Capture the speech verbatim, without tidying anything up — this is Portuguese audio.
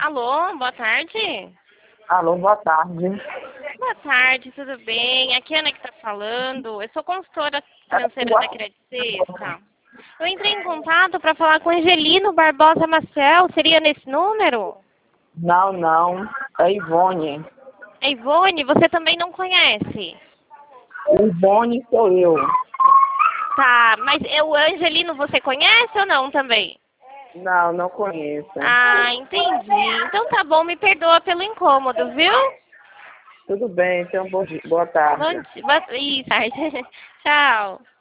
Alô, boa tarde. Alô, boa tarde. Boa tarde, tudo bem? Aqui é a Ana que está falando. Eu sou consultora financeira da Credit Sexta. Eu entrei em contato para falar com Angelino Barbosa Marcel. Seria nesse número? Não, não. É Ivone. A Ivone, você também não conhece? Ivone sou eu. Tá, mas o Angelino você conhece ou não também? Não, não conheço. Ah, entendi. Então tá bom, me perdoa pelo incômodo, viu? Tudo bem, então boa, boa tarde. Bom dia. Boa... Ih, tarde. Tchau.